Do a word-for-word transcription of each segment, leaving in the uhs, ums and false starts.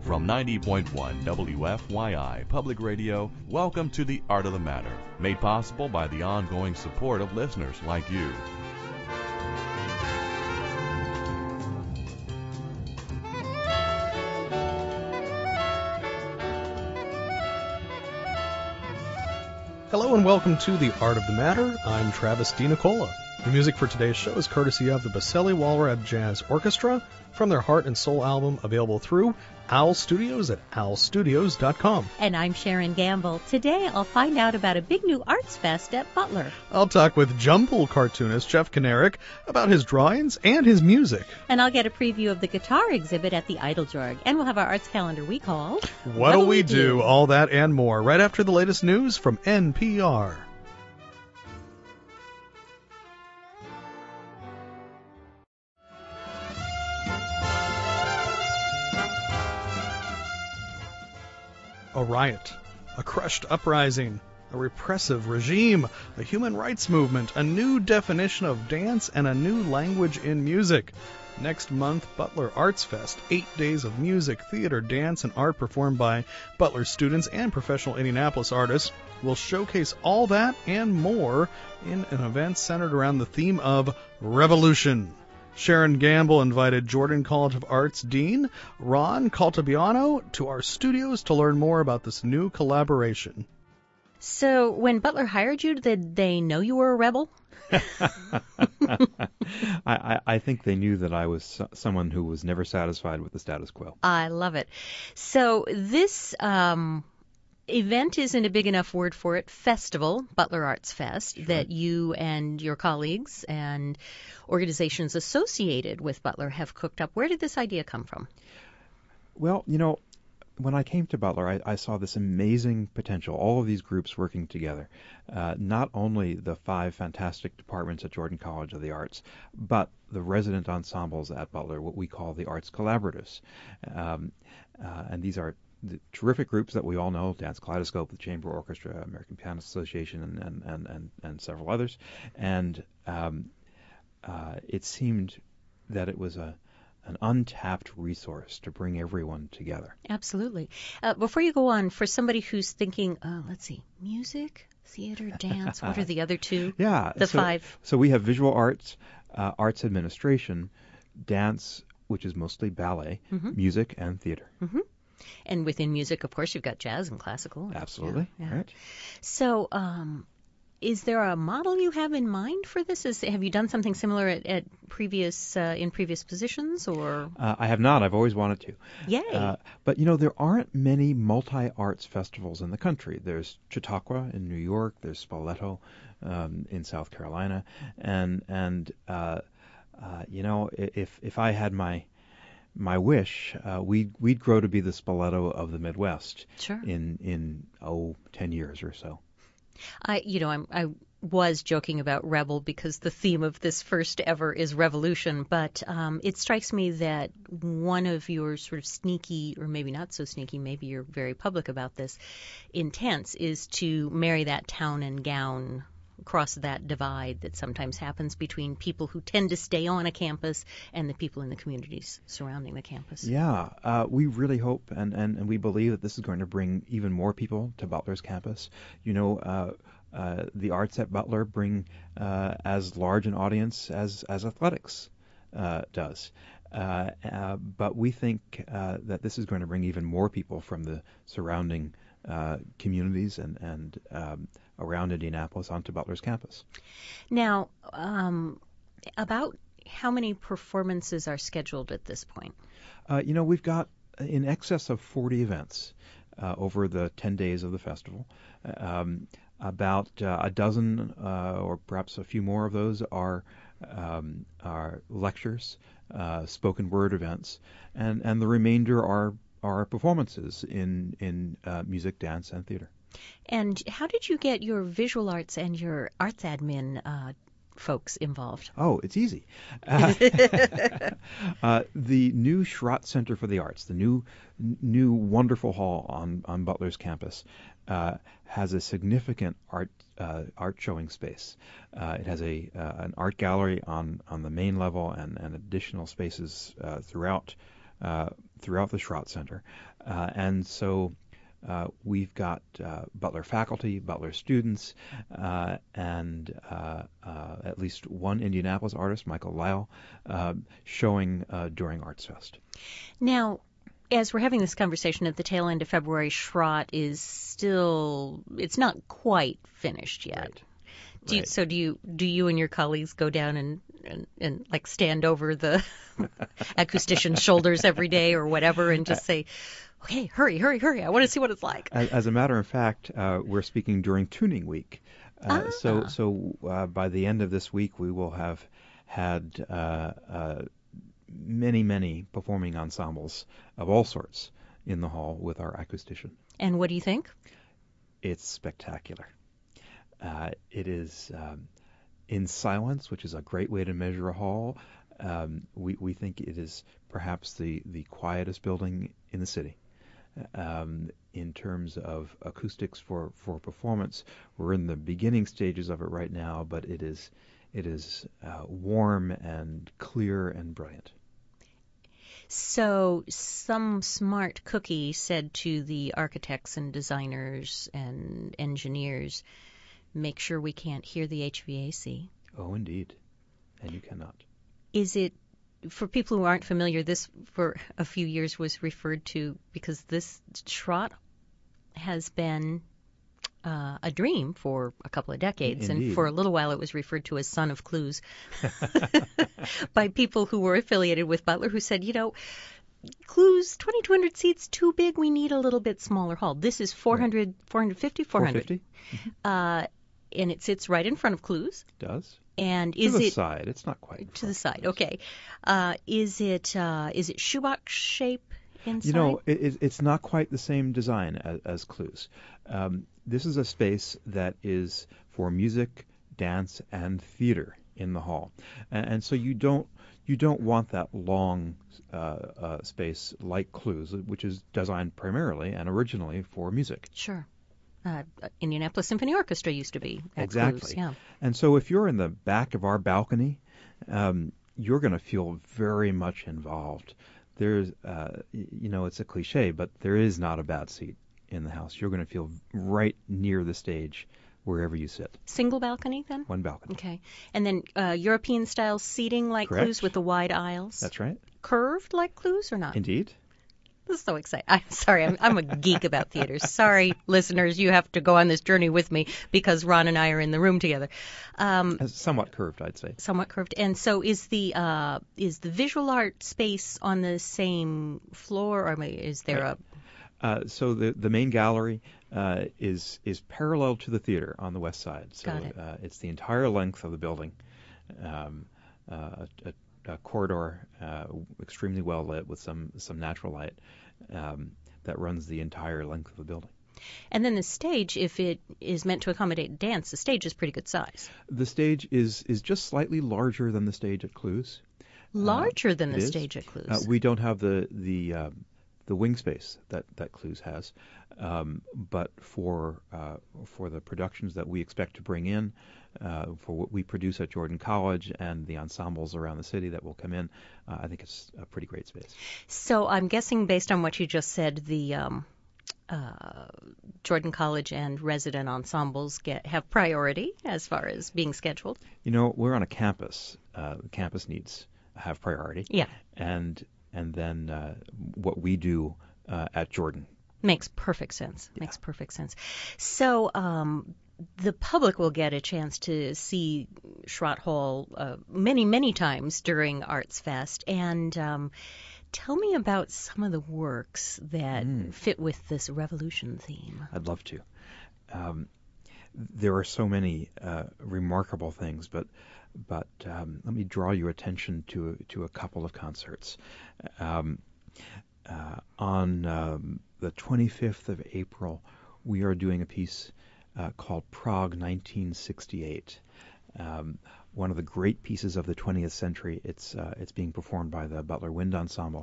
From ninety point one W F Y I Public Radio, welcome to The Art of the Matter, made possible by the ongoing support of listeners like you. Hello and welcome to The Art of the Matter. I'm Travis DiNicola. The music for today's show is courtesy of the Baselli Walrad Jazz Orchestra from their Heart and Soul album, available through Owl Studios at owl studios dot com. And I'm Sharon Gamble. Today I'll find out about a big new arts fest at Butler. I'll talk with Jumble cartoonist Jeff Kanarick about his drawings and his music. And I'll get a preview of the guitar exhibit at the Idlejarg. And we'll have our arts calendar we call What'll We Do? All that and more right after the latest news from N P R. A riot, a crushed uprising, a repressive regime, a human rights movement, a new definition of dance, and a new language in music. Next month, Butler Arts Fest, eight days of music, theater, dance, and art performed by Butler students and professional Indianapolis artists, will showcase all that and more in an event centered around the theme of revolution. Sharon Gamble invited Jordan College of Arts Dean Ron Caltabiano to our studios to learn more about this new collaboration. So when Butler hired you, did they know you were a rebel? I, I, I think they knew that I was so, someone who was never satisfied with the status quo. I love it. So this um, event isn't a big enough word for it. Festival, Butler Arts Fest, sure, that you and your colleagues and organizations associated with Butler have cooked up. Where did this idea come from? Well, you know, when I came to Butler, I, I saw this amazing potential, all of these groups working together. Uh, not only the five fantastic departments at Jordan College of the Arts, but the resident ensembles at Butler, what we call the Arts Collaboratives. Um, uh, and these are the terrific groups that we all know, Dance Kaleidoscope, the Chamber Orchestra, American Pianist Association, and, and, and, and, and several others. And um, uh, it seemed that it was a an untapped resource to bring everyone together. Absolutely. Uh, before you go on, for somebody who's thinking, uh, let's see, music, theater, dance, what are the other two? Yeah. The so, five. So we have visual arts, uh, arts administration, dance, which is mostly ballet, mm-hmm. music, and theater. Mm-hmm. And within music, of course, you've got jazz and classical. Absolutely. Yeah, yeah. Right. So, um, is there a model you have in mind for this? Is, have you done something similar at, at previous uh, in previous positions, or? Uh, I have not. I've always wanted to. Yay! Uh, but you know, there aren't many multi-arts festivals in the country. There's Chautauqua in New York. There's Spoleto um, in South Carolina, and and uh, uh, you know, if if I had my my wish, uh, we'd we'd grow to be the Spoleto of the Midwest. Sure. In in oh ten years or so. I, you know, I'm, I was joking about rebel because the theme of this first ever is revolution, but um, it strikes me that one of your sort of sneaky, or maybe not so sneaky, maybe you're very public about this, intents is to marry that town and gown, cross that divide that sometimes happens between people who tend to stay on a campus and the people in the communities surrounding the campus. Yeah, uh, we really hope and, and, and we believe that this is going to bring even more people to Butler's campus. You know, uh, uh, the arts at Butler bring uh, as large an audience as, as athletics uh, does. Uh, uh, but we think uh, that this is going to bring even more people from the surrounding uh, communities and, and um, around Indianapolis onto Butler's campus. Now, um, about how many performances are scheduled at this point? Uh, you know, we've got in excess of forty events uh, over the ten days of the festival. Um, about uh, a dozen uh, or perhaps a few more of those are um, are lectures, uh, spoken word events, and, and the remainder are are performances in, in uh, music, dance, and theater. And how did you get your visual arts and your arts admin uh, folks involved? Oh, it's easy. Uh, uh, the new Schrott Center for the Arts, the new n- new wonderful hall on, on Butler's campus, uh, has a significant art uh, art showing space. Uh, it has a uh, an art gallery on, on the main level and, and additional spaces uh, throughout uh, throughout the Schrott Center. Uh, and so uh, we've got uh, Butler faculty, Butler students, uh, and uh, uh, at least one Indianapolis artist, Michael Lyle, uh, showing uh, during Arts Fest. Now, as we're having this conversation at the tail end of February, Schrott is still, it's not quite finished yet. Right. Do you, Right. So do you do you and your colleagues go down and, and, and like stand over the acoustician's shoulders every day or whatever and just say, okay, hurry, hurry, hurry, I want to see what it's like? As, as a matter of fact, uh, we're speaking during tuning week. Uh, Ah. So so uh, by the end of this week, we will have had uh, uh, many, many performing ensembles of all sorts in the hall with our acoustician. And what do you think? It's spectacular. Uh, it is um, in silence, which is a great way to measure a hall. Um, we, we think it is perhaps the, the quietest building in the city. Um, in terms of acoustics for, for performance, we're in the beginning stages of it right now, but it is it is uh, warm and clear and brilliant. So some smart cookie said to the architects and designers and engineers, make sure we can't hear the H V A C. Oh, indeed. And you cannot. Is it, for people who aren't familiar, this for a few years was referred to because this Schrott has been uh, a dream for a couple of decades, Indeed. and for a little while it was referred to as Son of Clues by people who were affiliated with Butler, who said, you know, Clues, twenty-two hundred seats, too big, we need a little bit smaller hall. This is four hundred, right. four fifty, four hundred. four fifty? Mm-hmm. Uh, and it sits right in front of Clues. It does. And to is the it side? It's not quite to the side. Okay. Uh, is it uh, is it shoebox shape inside? You know, it, it's not quite the same design as, as Clues. Um, this is a space that is for music, dance, and theater in the hall, and, and so you don't you don't want that long uh, uh, space like Clues, which is designed primarily and originally for music. Sure. Uh, Indianapolis Symphony Orchestra used to be at Exactly. Clues, yeah. And so if you're in the back of our balcony, um, you're going to feel very much involved. There's, uh, you know, it's a cliche, but there is not a bad seat in the house. You're going to feel right near the stage wherever you sit. Single balcony, then? One balcony. Okay. And then uh, European-style seating like Correct. Clues with the wide aisles? That's right. Curved like Clues or not? Indeed. This is so exciting. I'm sorry, I'm, I'm a geek about theaters. Sorry, listeners, you have to go on this journey with me because Ron and I are in the room together. Um, somewhat curved, I'd say. Somewhat curved. And so is the uh, is the visual art space on the same floor, or is there right. a... Uh, so the the main gallery uh, is is parallel to the theater on the west side. So Got it. Uh, it's the entire length of the building. Um, uh, a, a corridor, uh, extremely well lit with some some natural light um, that runs the entire length of the building. And then the stage, if it is meant to accommodate dance, the stage is pretty good size. The stage is is just slightly larger than the stage at Clues. Larger uh, than the is. stage at Clues. Uh, we don't have the the uh, the wing space that that Clues has, um, but for uh, for the productions that we expect to bring in. Uh, for what we produce at Jordan College and the ensembles around the city that will come in, uh, I think it's a pretty great space. So I'm guessing, based on what you just said, the um, uh, Jordan College and resident ensembles get have priority as far as being scheduled. You know, we're on a campus. Uh, the campus needs have priority. Yeah. And and then uh, what we do uh, at Jordan. Makes perfect sense. Yeah. Makes perfect sense. So um, the public will get a chance to see Schrott Hall uh, many, many times during Arts Fest. And um, tell me about some of the works that Mm. fit with this revolution theme. I'd love to. Um, there are so many uh, remarkable things, but but um, let me draw your attention to to a couple of concerts. Um, uh, on um, the twenty-fifth of April, we are doing a piece uh, called Prague nineteen sixty-eight. Um, one of the great pieces of the twentieth century. It's uh, it's being performed by the Butler Wind Ensemble.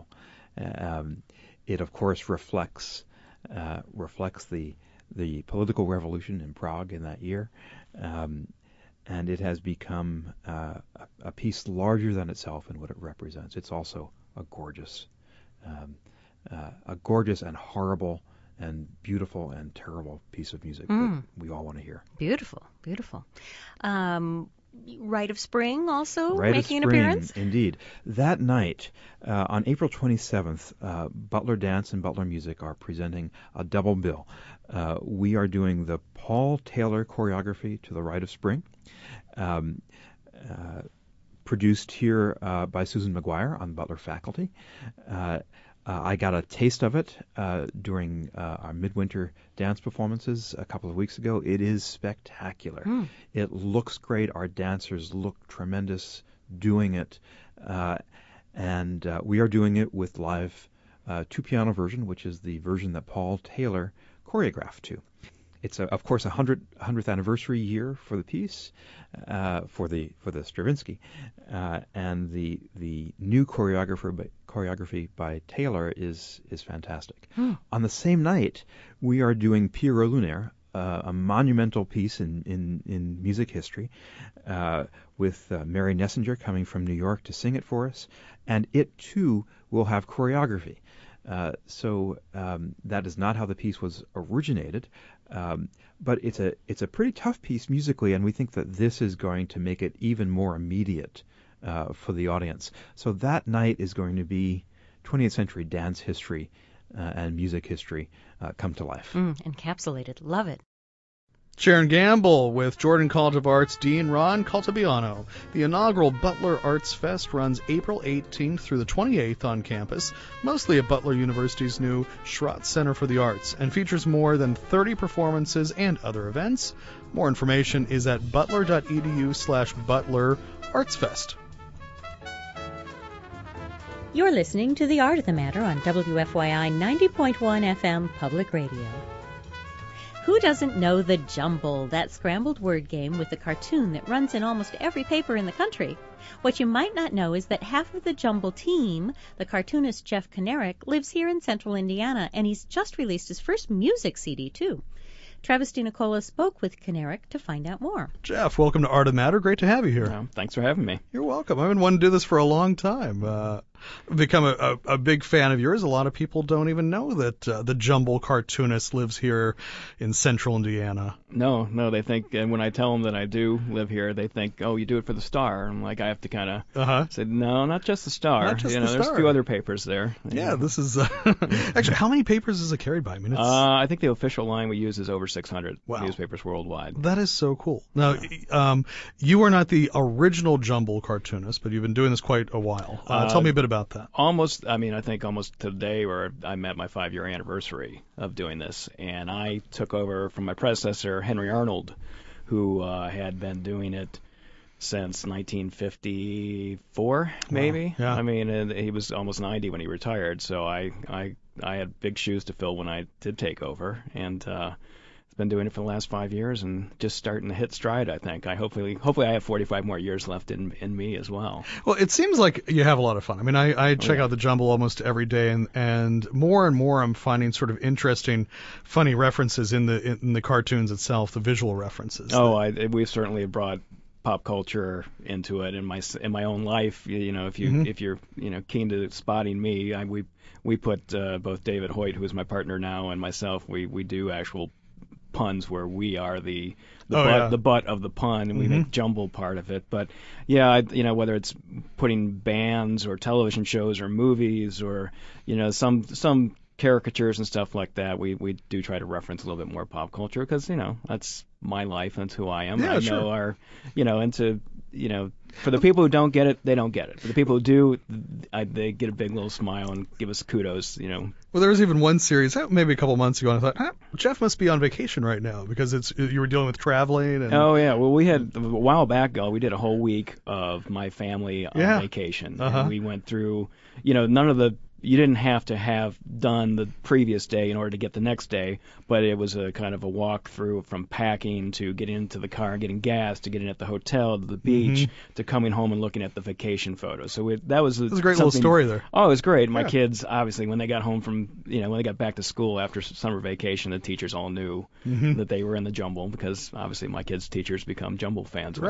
Um, it of course reflects uh, reflects the the political revolution in Prague in that year, um, and it has become uh, a, a piece larger than itself in what it represents. It's also a gorgeous um, uh, a gorgeous and horrible and beautiful and terrible piece of music Mm. that we all want to hear. Beautiful, beautiful. Um, Rite of Spring also Rite making of an Spring, appearance? indeed. That night, uh, on April twenty-seventh, uh, Butler Dance and Butler Music are presenting a double bill. Uh, we are doing the Paul Taylor choreography to the Rite of Spring, um, uh, produced here uh, by Susan McGuire on Butler faculty. Uh, Uh, I got a taste of it uh, during uh, our midwinter dance performances a couple of weeks ago. It is spectacular. Mm. It looks great. Our dancers look tremendous doing it. Uh, and uh, we are doing it with live uh, two-piano version, which is the version that Paul Taylor choreographed to. It's, a, of course, a hundred, hundredth anniversary year for the piece, uh, for the for the Stravinsky, uh, and the the new choreographer by, choreography by Taylor is is fantastic. Hmm. On the same night, we are doing Pierrot Lunaire, uh, a monumental piece in in, in music history, uh, with uh, Mary Nessinger coming from New York to sing it for us, and it too will have choreography. Uh, so um, that is not how the piece was originated, um, but it's a it's a pretty tough piece musically, and we think that this is going to make it even more immediate uh, for the audience. So that night is going to be twentieth century dance history uh, and music history uh, come to life. Mm, encapsulated. Love it. Sharon Gamble with Jordan College of Arts Dean Ron Caltabiano. The inaugural Butler Arts Fest runs April eighteenth through the twenty-eighth on campus, mostly at Butler University's new Schrott Center for the Arts, and features more than thirty performances and other events. More information is at butler.edu slash Butler Arts Fest. You're listening to The Art of the Matter on W F Y I ninety point one F M Public Radio. Who doesn't know the Jumble, that scrambled word game with the cartoon that runs in almost every paper in the country? What you might not know is that half of the Jumble team, the cartoonist Jeff Kanarick, lives here in central Indiana, and he's just released his first music C D, too. Travis DiNicola spoke with Kanarick to find out more. Jeff, welcome to Art of Matter. Great to have you here. Well, thanks for having me. You're welcome. I've been wanting to do this for a long time. Uh, I've become a, a, a big fan of yours. A lot of people don't even know that uh, the Jumble cartoonist lives here in central Indiana. No, no, they think, and when I tell them that I do live here, they think, oh, you do it for the Star. I'm like, I have to kind of Uh-huh. say, no, not just the Star. Not just you know, the there's Star. a few other papers there. Yeah, this is... Uh, actually, how many papers is it carried by? I mean, it's... Uh, I think the official line we use is over six hundred Wow. newspapers worldwide. That is so cool. Now, um, you are not the original Jumble cartoonist, but you've been doing this quite a while. Uh, Uh, tell me a bit about that. Almost, I mean, I think almost today where I met my five-year anniversary of doing this, and I took over from my predecessor, Henry Arnold, who uh, had been doing it since nineteen fifty-four, maybe. yeah. I mean, and he was almost ninety when he retired, so I, I, I had big shoes to fill when I did take over, and uh, been doing it for the last five years and just starting to hit stride, I think. I hopefully hopefully I have forty-five more years left in in me as well. Well, it seems like you have a lot of fun. I mean, I, I check Oh, yeah. out the Jumble almost every day, and, and more and more I'm finding sort of interesting, funny references in the in the cartoons itself, the visual references. Oh, I, we've certainly brought pop culture into it in my in my own life. You, you know, if you Mhm. if you're you know keen to spotting me, I, we we put uh, both David Hoyt, who is my partner now, and myself. We we do actual puns where we are the the, Oh, butt, yeah. the butt of the pun, and we Mhm. make Jumble part of it. But yeah, I, you know, whether it's putting bands or television shows or movies or you know some some caricatures and stuff like that, we we do try to reference a little bit more pop culture because you know that's my life, that's who I am. Yeah, I sure. know our you know and to you know for the people who don't get it, they don't get it. For the people who do, I, they get a big little smile and give us kudos. You know. Well, there was even one series, eh, maybe a couple months ago, and I thought, huh, Jeff must be on vacation right now because it's you were dealing with traveling. And Oh yeah, well we had a while back ago we did a whole week of my family on Yeah. vacation. Uh-huh. And we went through, you know, none of the you didn't have to have done the previous day in order to get the next day, but it was a kind of a walk through from packing to getting into the car, getting gas, to getting at the hotel, to the beach, Mhm. to coming home and looking at the vacation photos. So we, that was a, It was a great little something- story there. Oh, it was great. My Yeah. kids, obviously, when they got home from, you know, when they got back to school after s- summer vacation, the teachers all knew Mhm. that they were in the Jumble because obviously my kids' teachers become Jumble fans once Right. they f-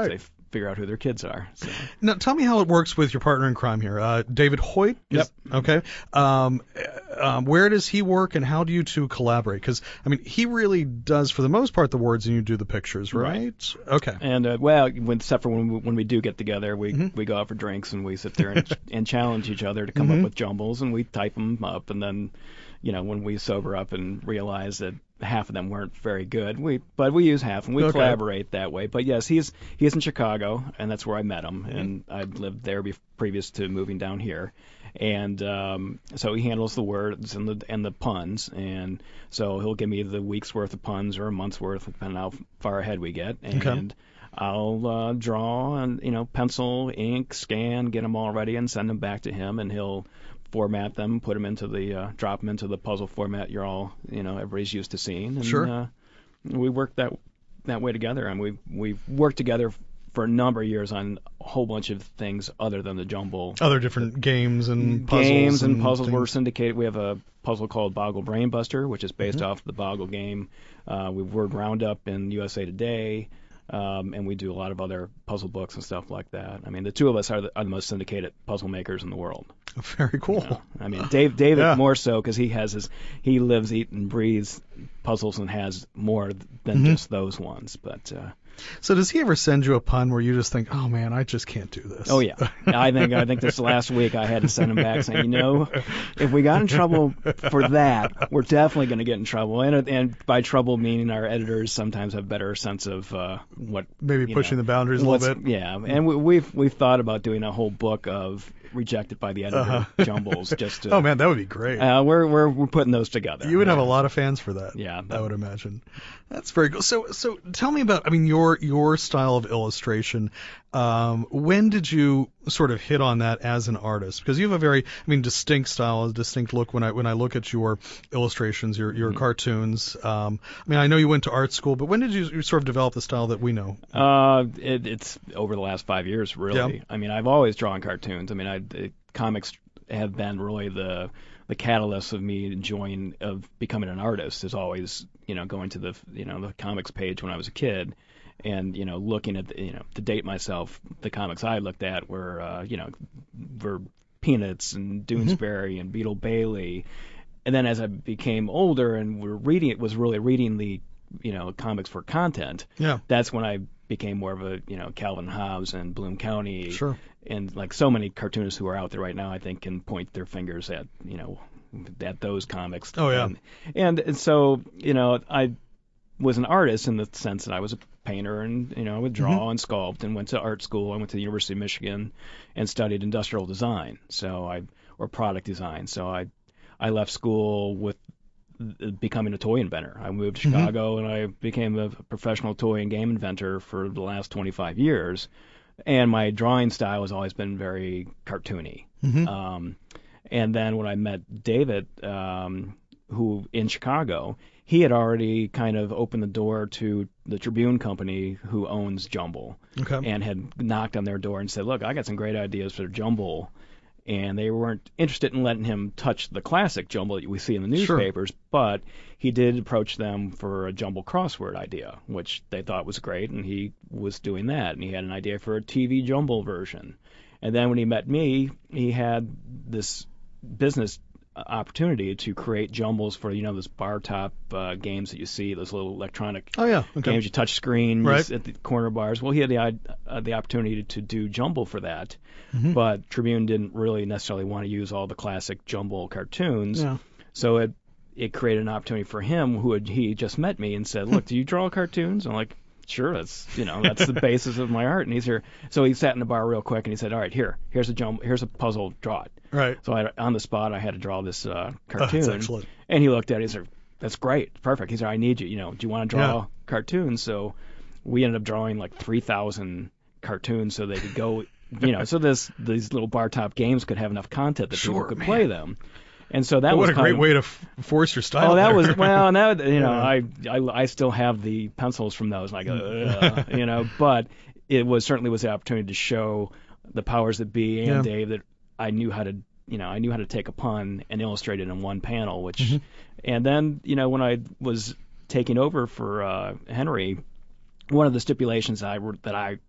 figure out who their kids are. So. Now, tell me how it works with your partner in crime here, uh, David Hoyt. Is, Yep. Okay. Um, um, where does he work, and how do you two collaborate? Because I mean, he really does, for the most part, the words, and you do the pictures, right? Right. Okay. And uh, well, when, except for when we, when we do get together, we Mhm. we go out for drinks and we sit there and, and challenge each other to come Mhm. up with jumbles, and we type them up, and then, you know, when we sober up and realize that half of them weren't very good, we but we use half and we Okay. collaborate that way. But yes, he's he's in Chicago, and that's where I met him, and I lived there be- previous to moving down here. And um, so he handles the words and the and the puns, and so he'll give me the week's worth of puns or a month's worth, depending on how far ahead we get. And Okay. I'll uh, draw and you know pencil, ink, scan, get them all ready, and send them back to him, and he'll format them, put them into the uh, drop them into the puzzle format you're all you know everybody's used to seeing. And, Sure. Uh, we work that that way together, and we we've worked together for a number of years on a whole bunch of things other than the jumble. Other different games and puzzles. Games and, and puzzles were things. syndicated. We have a puzzle called Boggle Brainbuster, which is based Mm-hmm. off the Boggle game. Uh, we've word Roundup in U S A Today, um, and we do a lot of other puzzle books and stuff like that. I mean, the two of us are the, are the most syndicated puzzle makers in the world. Very cool. You know? I mean, Dave, David Yeah. more so because he has his, he lives, eats, and breathes puzzles and has more than Mhm. just those ones. But uh, So does he ever send you a pun where you just think, oh man, I just can't do this? oh yeah, I think I think this last week I had to send him back saying, you know, if we got in trouble for that, we're definitely going to get in trouble. And and by trouble meaning our editors sometimes have better sense of uh, what Maybe you pushing know, the boundaries a what's- little bit. Yeah, and we, we've we've thought about doing a whole book of rejected by the editor Uh-huh. jumbles. Just to, Oh man, that would be great. uh, we're we're we're putting those together. You would have a lot of fans for that. Yeah. I would imagine. That's very cool. So, so tell me about, I mean, your your style of illustration. Um, when did you sort of hit on that as an artist? Because you have a very, I mean, distinct style, a distinct look. When I when I look at your illustrations, your your Mm-hmm. cartoons. Um, I mean, I know you went to art school, but when did you, you sort of develop the style that we know? Uh, it, it's over the last five years, really. Yeah. I mean, I've always drawn cartoons. I mean, I the comics have been really the the catalyst of me enjoying of becoming an artist. Is always you know going to the you know the comics page when I was a kid, and you know looking at the, you know to date myself, the comics I looked at were uh, you know were Peanuts and Doonesbury and Beetle Bailey. And then as I became older and were reading it was really reading the you know comics for content. Yeah. That's when I became more of a you know Calvin Hobbes and Bloom County. Sure. And like so many cartoonists who are out there right now, I think can point their fingers at you know at those comics. Oh, yeah. And, and, and so you know I was an artist in the sense that I was a painter and you know I would draw Mhm. and sculpt and went to art school. I went to the University of Michigan and studied industrial design. So I or product design. So I I left school with becoming a toy inventor. I moved to Mhm. Chicago and I became a professional toy and game inventor for the last twenty-five years. And my drawing style has always been very cartoony. Mhm. Um, and then when I met David, um, who in Chicago, he had already kind of opened the door to the Tribune Company, who owns Jumble, Okay. and had knocked on their door and said, "Look, I got some great ideas for Jumble." And they weren't interested in letting him touch the classic Jumble that we see in the Sure. newspapers, but he did approach them for a Jumble crossword idea, which they thought was great, and he was doing that. And he had an idea for a T V Jumble version. And then when he met me, he had this business opportunity to create jumbles for, you know, those bar top uh, games that you see, those little electronic Oh yeah. Okay. games you touch screen you Right. s- at the corner bars. Well, he had the i- uh, the opportunity to do Jumble for that, Mhm. but Tribune didn't really necessarily want to use all the classic Jumble cartoons. Yeah. So it it created an opportunity for him, who had he just met me and said, "Look, do you draw cartoons?" I'm like, "Sure, that's you know that's the basis of my art." And he's here, so he sat in the bar real quick and he said, "All right, here, here's a jumble, here's a puzzle, draw it." Right. So I, on the spot, I had to draw this uh, Oh, cartoon. that's excellent. And he looked at it. He said, "That's great, perfect." He said, "I need you. You know, do you want to draw Yeah. cartoons?" So we ended up drawing like three thousand cartoons so they could go, you know, so this these little bar top games could have enough content that Sure, people could man. play them. And so that But was what a kind great of, way to f- force your style. Oh, that there. was well, and that you know, Yeah. I, I I still have the pencils from those, and I go, Ugh, you know, but it was certainly was the opportunity to show the powers that be and Yeah. Dave that I knew how to, you know, I knew how to take a pun and illustrate it in one panel, which, Mhm. and then you know when I was taking over for uh, Henry, one of the stipulations I were, that I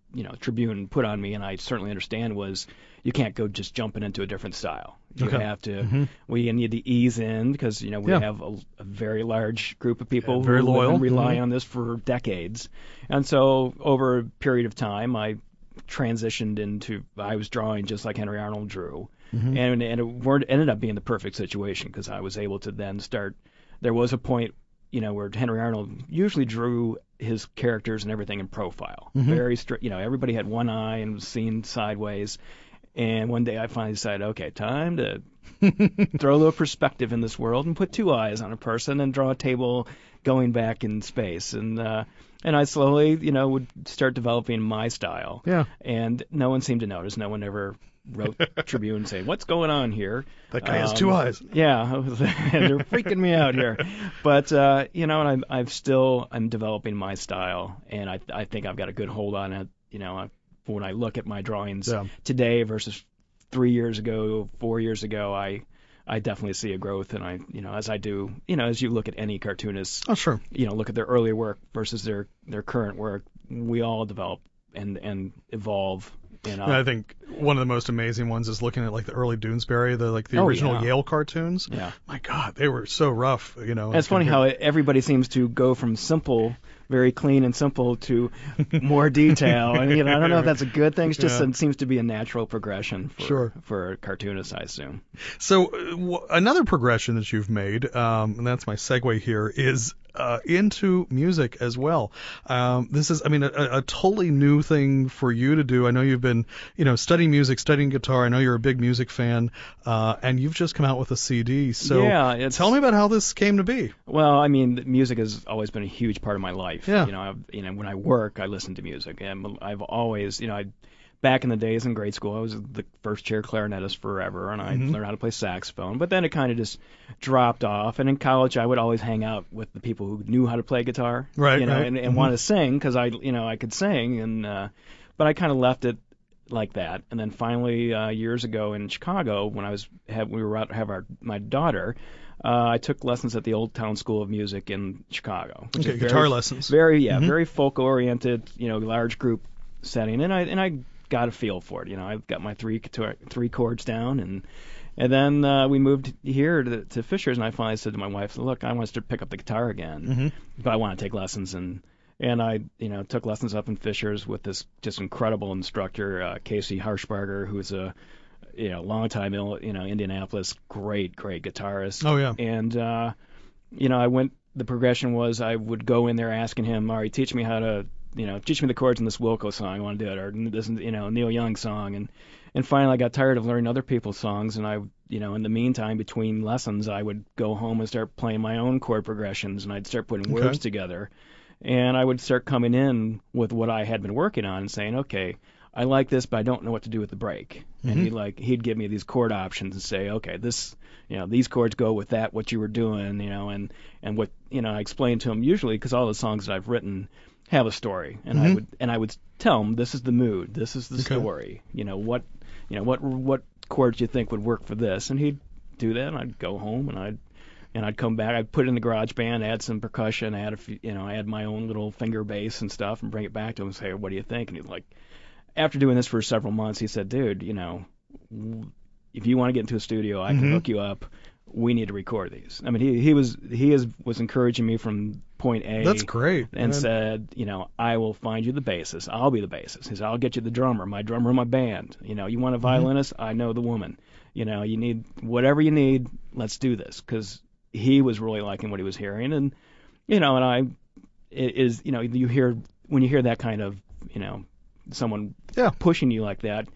you know, Tribune put on me, and I certainly understand, was you can't go just jumping into a different style. You Okay. have to. Mm-hmm. We need to ease in because you know we Yeah. have a, a very large group of people Yeah, very who loyal. have been relying Mhm. on this for decades, and so over a period of time, I transitioned into I was drawing just like Henry Arnold drew, Mhm. and and it weren't, ended up being the perfect situation because I was able to then start. There was a point, you know, where Henry Arnold usually drew his characters and everything in profile, Mhm. very strict. You know, everybody had one eye and was seen sideways. And one day I finally decided, okay, time to throw a little perspective in this world and put two eyes on a person and draw a table going back in space. And uh, and I slowly, you know, would start developing my style. Yeah. And no one seemed to notice. No one ever wrote Tribune saying, what's going on here? That guy has Um, two eyes. Yeah, they're freaking me out here. But uh, you know, and I'm I'm still I'm developing my style, and I I think I've got a good hold on it. You know, I, when I look at my drawings Yeah. today versus three years ago, four years ago, I I definitely see a growth, and I you know as I do, you know, as you look at any cartoonist, Oh, sure. you know, look at their earlier work versus their their current work, we all develop and and evolve. And, uh, And I think one of the most amazing ones is looking at like the early Doonesbury, the like the Oh, original yeah. Yale cartoons. yeah. My God, they were so rough, you know. And it's funny how everybody seems to go from simple, very clean and simple, to more detail. And you know, I don't know if that's a good thing. It's just Yeah. it seems to be a natural progression for Sure. for cartoonists, I assume. So uh, w- another progression that you've made, um, and that's my segue here, is uh, into music as well. Um, this is, I mean, a, a totally new thing for you to do. I know you've been, you know, studying music, studying guitar. I know you're a big music fan, uh, and you've just come out with a C D. So Yeah, it's- tell me about how this came to be. Well, I mean, music has always been a huge part of my life. Yeah. You know, I've, you know, when I work, I listen to music, and I've always, you know, I. Back in the days in grade school, I was the first chair clarinetist forever, and I Mhm. learned how to play saxophone. But then it kind of just dropped off. And in college, I would always hang out with the people who knew how to play guitar, Right, You know, right. and, and Mhm. wanted to sing because I, you know, I could sing. And uh, but I kind of left it like that. And then finally, uh, years ago in Chicago, when I was have we were out to have our my daughter, uh, I took lessons at the Old Town School of Music in Chicago. which Okay, is very- guitar lessons. Very, yeah, Mhm. very folk oriented, you know, large group setting, and I and I got a feel for it. You know, I've got my three guitar, three chords down, and and then uh, we moved here to, to Fisher's, and I finally said to my wife, "Look, I want to pick up the guitar again, Mhm. but I want to take lessons." And and I, you know, took lessons up in Fisher's with this just incredible instructor, uh, Casey Harshbarger, who's a you know longtime, you know, Indianapolis great, great guitarist. Oh, yeah. And uh, you know, I went. The progression was I would go in there asking him, "All right, teach me how to, you know, teach me the chords in this Wilco song. I want to do it, or this, you know, Neil Young song." And and finally, I got tired of learning other people's songs, and I, you know, in the meantime, between lessons, I would go home and start playing my own chord progressions, and I'd start putting Okay. words together, and I would start coming in with what I had been working on and saying, "Okay, I like this, but I don't know what to do with the break." Mhm. And he'd like he'd give me these chord options and say, "Okay, this, you know, these chords go with that what you were doing, you know," and and what, you know, I explained to him usually because all the songs that I've written have a story, and I Mhm. would and I would tell him this is the mood, this is the Okay. story, you know, what you know what what chords do you think would work for this, and he'd do that, and I'd go home and I'd and I'd come back, I'd put it in the garage band, add some percussion, add a few, you know, add my own little finger bass and stuff, and bring it back to him and say, "What do you think?" And he's like, after doing this for several months, he said, "Dude, you know, w- if you want to get into a studio, I can Mhm. hook you up. We need to record these." I mean, he he was he is was encouraging me from point A. That's great. And man. said, you know, "I will find you the bassist. I'll be the bassist." He said, "I'll get you the drummer, my drummer in my band. You know, you want a violinist? I know the woman. You know, you need whatever you need. Let's do this." Because he was really liking what he was hearing, and you know, and I it is you know you hear when you hear that kind of you know someone Yeah. pushing you like that.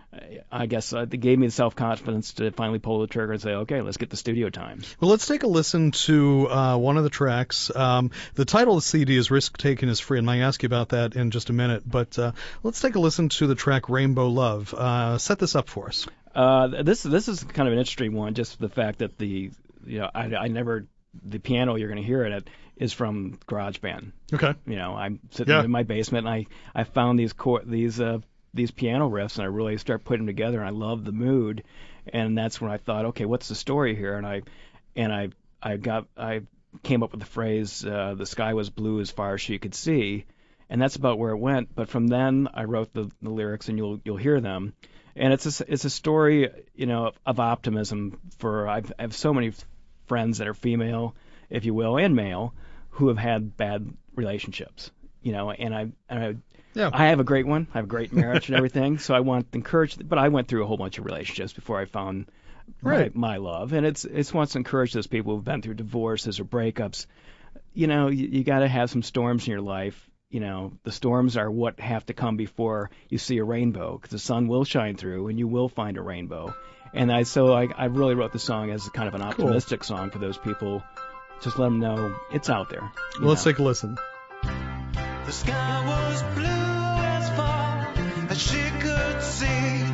I guess uh, it gave me the self-confidence to finally pull the trigger and say, "Okay, let's get the studio time." Well, let's take a listen to uh, one of the tracks. Um, the title of the C D is Risk Taken is Free, and I might ask you about that in just a minute. But uh, let's take a listen to the track Rainbow Love. Uh, set this up for us. Uh, this this is kind of an interesting one, just the fact that the you know I, I never the piano you're going to hear it at is from GarageBand. Okay. You know, I'm sitting Yeah. in my basement and I I found these chord these uh these piano riffs, and I really start putting them together, and I love the mood, and that's when I thought, okay, what's the story here? And I and I I got I came up with the phrase, uh, "the sky was blue as far as she could see," and that's about where it went. But from then, I wrote the, the lyrics, and you'll you'll hear them. And it's a, it's a story, you know, of, of optimism. For I've, I have so many friends that are female, if you will, and male, who have had bad relationships, you know, and I, and I, Yeah. I have a great one. I have a great marriage and everything. So I want to encourage, but I went through a whole bunch of relationships before I found Right. my, my love. And it's it's wants to encourage those people who've been through divorces or breakups. You know, you, you got to have some storms in your life. You know, the storms are what have to come before you see a rainbow, because the sun will shine through and you will find a rainbow. And I so I, I really wrote the song as kind of an optimistic Cool. song for those people. Just let them know it's out there. Well, let's take a listen. The sky was blue as far as she could see.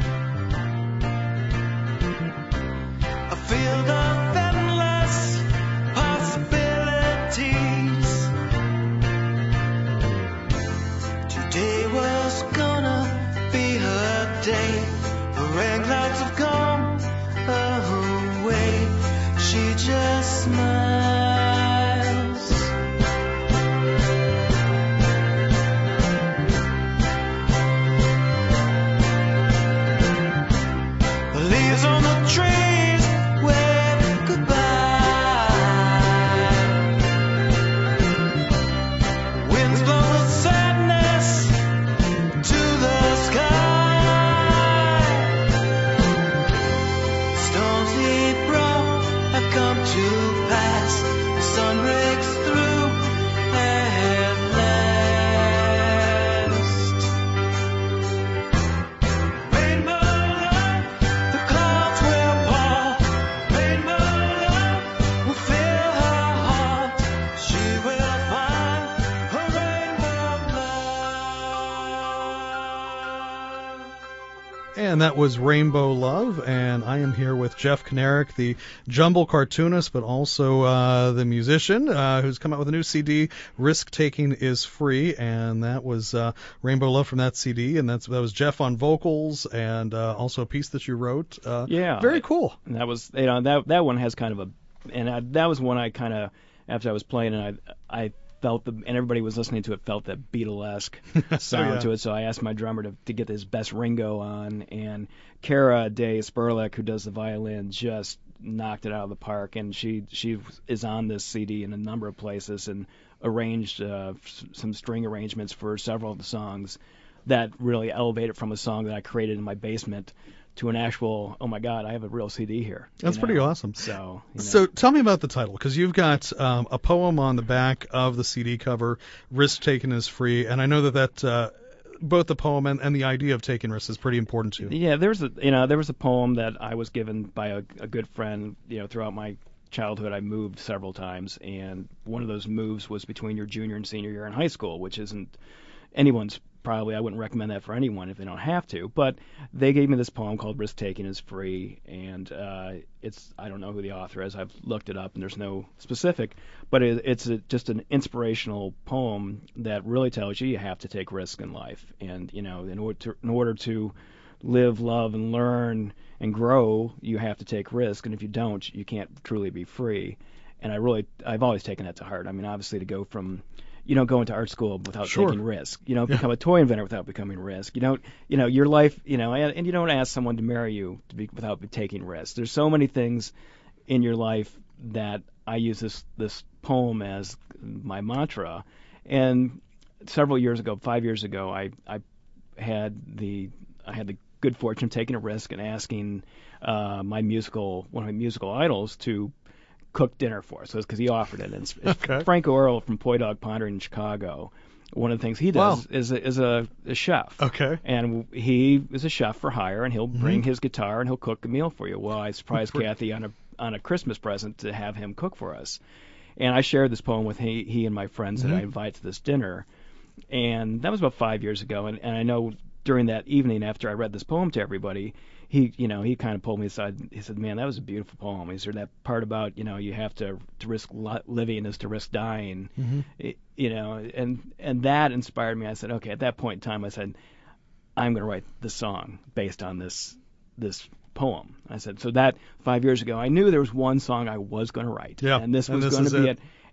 A field of endless possibilities. Today was gonna be her day. The rain clouds have gone away. She just smiles. The leaves on the trees wave goodbye. Winds blow the sadness to the sky. Storms he brought have come to pass. The sun breaks through at last. Rainbow love, the clouds will part. Rainbow love will fill her heart. She will find her rainbow love. And that was Rainbow Love, and I am here with Jeff Kanarick, the Jumble cartoonist, but also uh, the musician, uh, who's come out with a new C D, Risk Taking is Free, and that was uh, Rainbow Love from that C D, and that's that was Jeff on vocals, and uh, also a piece that you wrote. Uh, Yeah. Very cool. And that was, you know, that that one has kind of a, and I, that was one I kind of, after I was playing and I I felt the, and everybody was listening to it, felt that Beatlesque sound yeah. to it. So I asked my drummer to, to get his best Ringo on, and Cara Day Spurlick, who does the violin, just knocked it out of the park. And she she is on this C D in a number of places and arranged uh, s- some string arrangements for several of the songs that really elevated from a song that I created in my basement to an actual, oh my God, I have a real C D here. you That's know? pretty awesome. So, you know. So tell me about the title, because you've got um, a poem on the back of the C D cover, Risk Taken is Free, and I know that that uh, both the poem and, and the idea of taking risks is pretty important to you. Yeah, there was a you know there was a poem that I was given by a, a good friend. You know, throughout my childhood, I moved several times, and one of those moves was between your junior and senior year in high school, which isn't anyone's. Probably I wouldn't recommend that for anyone if they don't have to. But they gave me this poem called Risk Taking is Free, and uh, it's I don't know who the author is. I've looked it up, and there's no specific, but it, it's a, just an inspirational poem that really tells you you have to take risk in life, and you know in order to, in order to live, love, and learn and grow, you have to take risk, and if you don't, you can't truly be free. And I really I've always taken that to heart. I mean, obviously to go from you don't go into art school without Sure. taking risk. You don't Yeah. become a toy inventor without becoming risk. You don't, you know, your life, you know, and, and you don't ask someone to marry you to be, without taking risks. There's so many things in your life that I use this this poem as my mantra. And several years ago, five years ago, I I had the I had the good fortune of taking a risk and asking uh, my musical one of my musical idols to cook dinner for us. So it's because he offered it. And it's, it's Okay. Frank Oral from Poi Dog Pondering in Chicago. One of the things he does Wow. is a, is a, a chef. Okay. And he is a chef for hire, and he'll Mm-hmm. bring his guitar and he'll cook a meal for you. Well, I surprised Pretty- Kathy on a on a Christmas present to have him cook for us. And I shared this poem with he, he and my friends Mm-hmm. that I invited to this dinner. And that was about five years ago. And, and I know during that evening after I read this poem to everybody, he, you know, he kind of pulled me aside. He said, "Man, that was a beautiful poem." He said, "That part about, you know, you have to to risk li- living is to risk dying." Mm-hmm. It, you know, and and that inspired me. I said, okay, at that point in time, I said, I'm going to write the song based on this this poem. I said, so that five years ago, I knew there was one song I was going to write, Yeah, and this and was this going is to be it. it.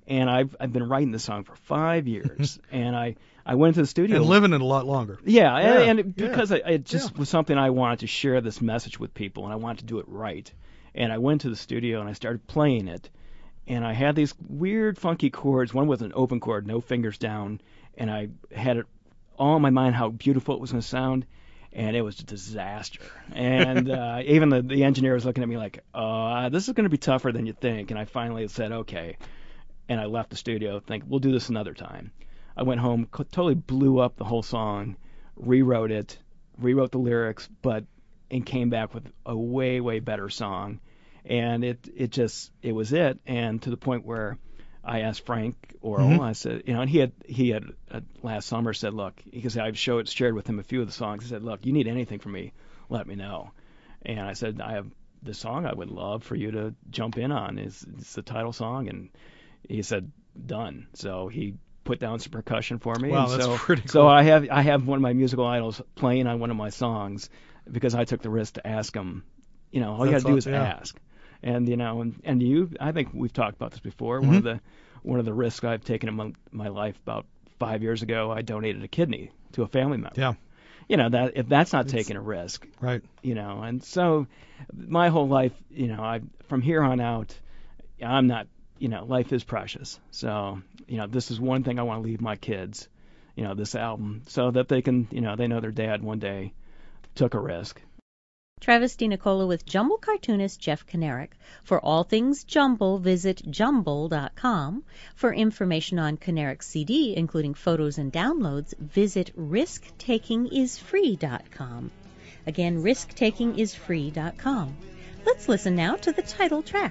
And I've I've been writing this song for five years, and I, I went into the studio And living it a lot longer. Yeah, Yeah, and, and yeah. because I, it just Yeah. was something I wanted to share this message with people, and I wanted to do it right. And I went to the studio and I started playing it, and I had these weird, funky chords. One was an open chord, no fingers down, and I had it all in my mind how beautiful it was going to sound, and it was a disaster. And uh, even the, the engineer was looking at me like, uh, this is going to be tougher than you think. And I finally said, okay. And I left the studio thinking, we'll do this another time. I went home, co- totally blew up the whole song, rewrote it, rewrote the lyrics, but and came back with a way, way better song. And it it just, it was it. And to the point where I asked Frank Orrell, Mhm. I said, you know, and he had, he had uh, last summer said, look, because I've showed, shared with him a few of the songs, he said, look, you need anything from me, let me know. And I said, I have this song I would love for you to jump in on. It's, it's the title song. And he said, done. So he put down some percussion for me. Wow, and that's so, pretty cool. So I have I have one of my musical idols playing on one of my songs because I took the risk to ask him. You know, all you got That's to do is awesome, yeah. ask. And you know, and, and you, I think we've talked about this before. Mm-hmm. One of the one of the risks I've taken in my, my life about five years ago, I donated a kidney to a family member. Yeah, You know, that if that's not It's- taking a risk, right. you know, and so my whole life, you know, I from here on out, I'm not, you know, life is precious. So, you know, this is one thing I want to leave my kids, you know, this album, so that they can, you know, they know their dad one day took a risk. Travis DiNicola with Jumble cartoonist Jeff Kanarick. For all things Jumble, visit jumble dot com. For information on Kanarick's C D, including photos and downloads, visit risk taking is free dot com. Again, risk taking is free dot com. Let's listen now to the title track.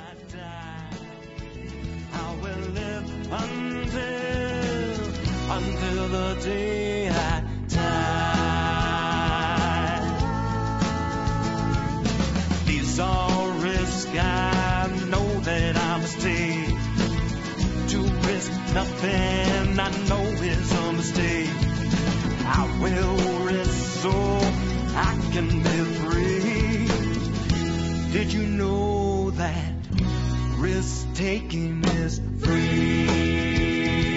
I will live until, until the day I die. These are risks I know that I must take. To risk nothing I know is a mistake. I will risk so I can live free. Did you know that risk taking is free?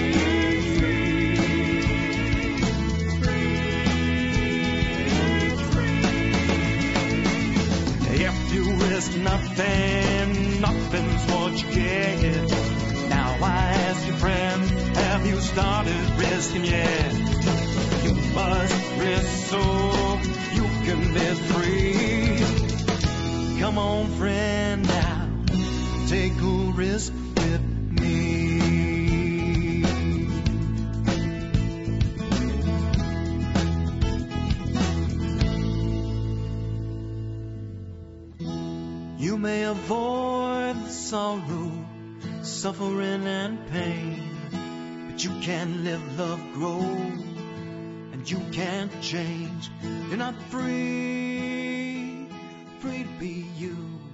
If you risk nothing, nothing's what you get. Now I ask you, friend, have you started risking yet? You must risk so you can live free. Come on, friend, now take a risk with me. You may avoid the sorrow, suffering and pain, but you can live, love, grow, and you can't change. You're not free, free to be you.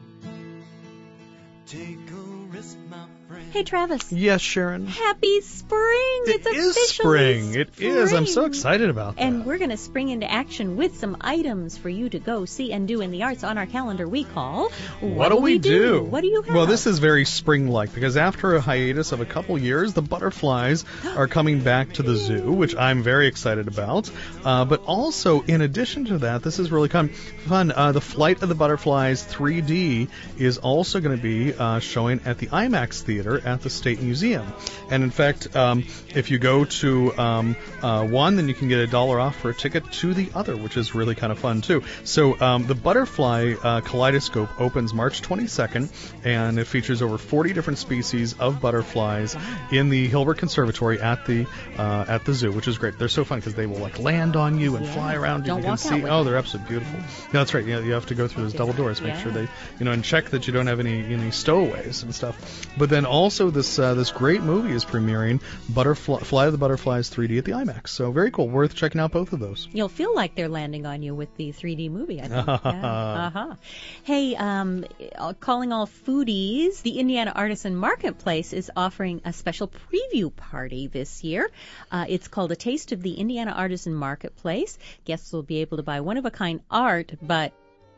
Take a risk, my friend. Hey, Travis. Yes, Sharon. Happy spring! It's It is officially spring. It is. I'm so spring. excited about that. And we're going to spring into action with some items for you to go see and do in the arts on our calendar we call What do we do? What do you have? Well, this is very spring-like because after a hiatus of a couple years, the butterflies are coming back to the zoo, which I'm very excited about. Uh, but also, in addition to that, this is really kind of fun. Uh, the Flight of the Butterflies three D is also going to be uh, showing at the IMAX Theater at the State Museum. And in fact, um, if you go to um, uh, one, then you can get a dollar off for a ticket to the other, which is really kind of fun too. So um, the Butterfly uh, Kaleidoscope opens March twenty-second, and it features over forty different species of butterflies in the Hilbert Conservatory at the uh, at the zoo, which is great. They're so fun because they will like land on you and Yeah. fly around you. Don't You can walk see. out with Oh, them. they're absolutely beautiful. Yeah, that's right. Yeah, you have to go through those double doors, make Yeah. sure they, you know, and check that you don't have any any stowaways and stuff. But then also this uh, this great movie is premiering, Butterfly Fly of the Butterflies three D at the IMAX. So very cool. Worth checking out both of those. You'll feel like they're landing on you with the three D movie, I think. Yeah. Uh-huh. Hey, um, uh, calling all foodies, the Indiana Artisan Marketplace is offering a special preview party this year. Uh, it's called A Taste of the Indiana Artisan Marketplace. Guests will be able to buy one-of-a-kind art, but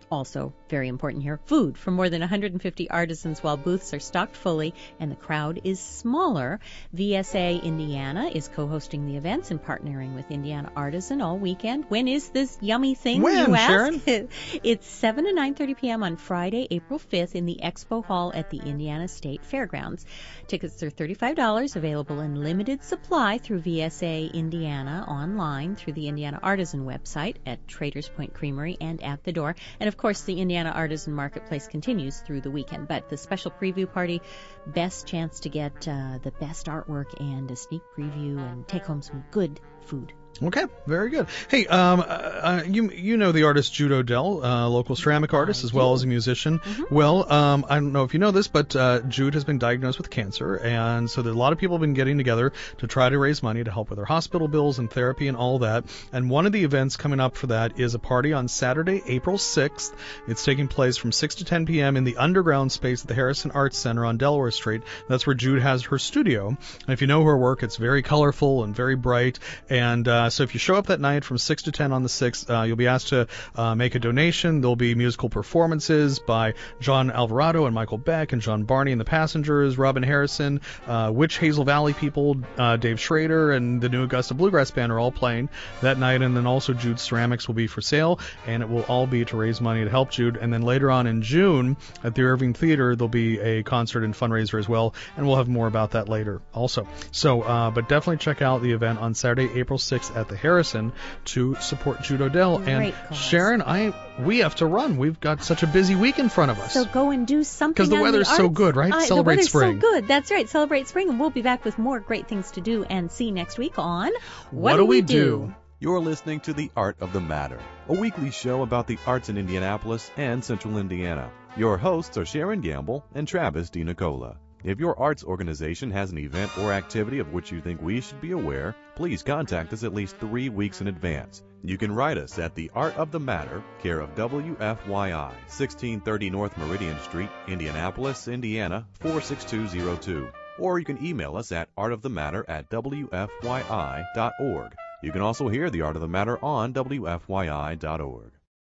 Also, very important here, food from more than one hundred fifty artisans while booths are stocked fully and the crowd is smaller. V S A Indiana is co-hosting the events and partnering with Indiana Artisan all weekend. When is this yummy thing, When, you ask? Sharon? It's seven to nine thirty p.m. on Friday, April fifth in the Expo Hall at the Indiana State Fairgrounds. Tickets are thirty-five dollars, available in limited supply through V S A Indiana online through the Indiana Artisan website at Traders Point Creamery and at the door. And of course, the Indiana Artisan Marketplace continues through the weekend. But the special preview party, best chance to get uh, the best artwork and a sneak preview and take home some good food. Okay, very good. Hey, um, uh, you you know the artist Jude Odell, uh, local ceramic artist as well as a musician. Mm-hmm. Well, um, I don't know if you know this, but uh, Jude has been diagnosed with cancer, and so there, a lot of people have been getting together to try to raise money to help with their hospital bills and therapy and all that. And one of the events coming up for that is a party on Saturday, April sixth. It's taking place from six to ten p.m. in the underground space at the Harrison Arts Center on Delaware Street. That's where Jude has her studio. And if you know her work, it's very colorful and very bright, and uh, Uh, so if you show up that night from six to ten on the sixth, uh, you'll be asked to uh, make a donation. There'll be musical performances by John Alvarado and Michael Beck and John Barney and the Passengers, Robin Harrison, uh, Witch Hazel Valley people, uh, Dave Schrader, and the New Augusta Bluegrass Band are all playing that night. And then also Jude's ceramics will be for sale, and it will all be to raise money to help Jude. And then later on in June at the Irving Theater, there'll be a concert and fundraiser as well, and we'll have more about that later also. So, uh, but definitely check out the event on Saturday, April sixth at the Harrison to support Jude Odell. Great And cause. Sharon, I we have to run. We've got such a busy week in front of us. So go and do something. 'Cause the on weather's the so arts. good, right? Uh, Celebrate the weather's spring. so good. That's right. Celebrate spring, and we'll be back with more great things to do and see next week on What Do We Do? You're listening to The Art of the Matter, a weekly show about the arts in Indianapolis and Central Indiana. Your hosts are Sharon Gamble and Travis DiNicola. If your arts organization has an event or activity of which you think we should be aware, please contact us at least three weeks in advance. You can write us at The Art of the Matter, care of W F Y I, sixteen thirty North Meridian Street, Indianapolis, Indiana, four six two zero two. Or you can email us at artofthematter at W F Y I dot org. You can also hear The Art of the Matter on W F Y I dot org.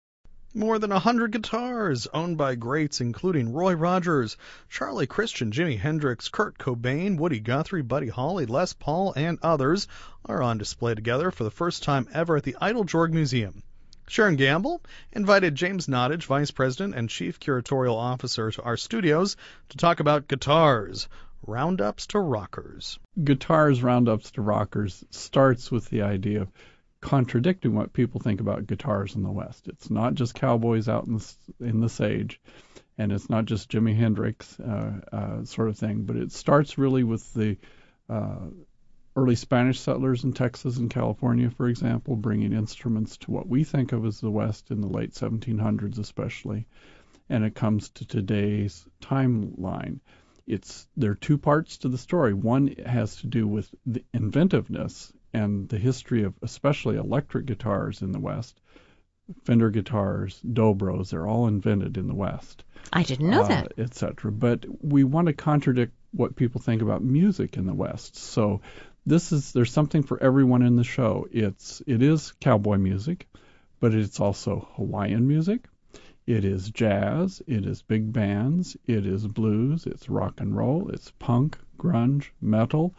More than a hundred guitars owned by greats including Roy Rogers, Charlie Christian, Jimi Hendrix, Kurt Cobain, Woody Guthrie, Buddy Holly, Les Paul, and others are on display together for the first time ever at the Idle Jorg Museum. Sharon Gamble invited James Nottage, Vice President and Chief Curatorial Officer, to our studios to talk about guitars, roundups to rockers. Guitars, roundups to rockers starts with the idea of contradicting what people think about guitars in the West. It's not just cowboys out in the, in the sage, and it's not just Jimi Hendrix uh, uh, sort of thing, but it starts really with the uh, early Spanish settlers in Texas and California, for example, bringing instruments to what we think of as the West in the late seventeen hundreds especially, and it comes to today's timeline. It's there are two parts to the story. One has to do with the inventiveness and the history of especially electric guitars in the West. Fender guitars, Dobros, they're all invented in the West. I didn't know uh, that. et cetera. But we want to contradict what people think about music in the West. So this is there's something for everyone in the show. It's it is cowboy music, but it's also Hawaiian music. It is jazz, it is big bands, it is blues, it's rock and roll, it's punk, grunge, metal,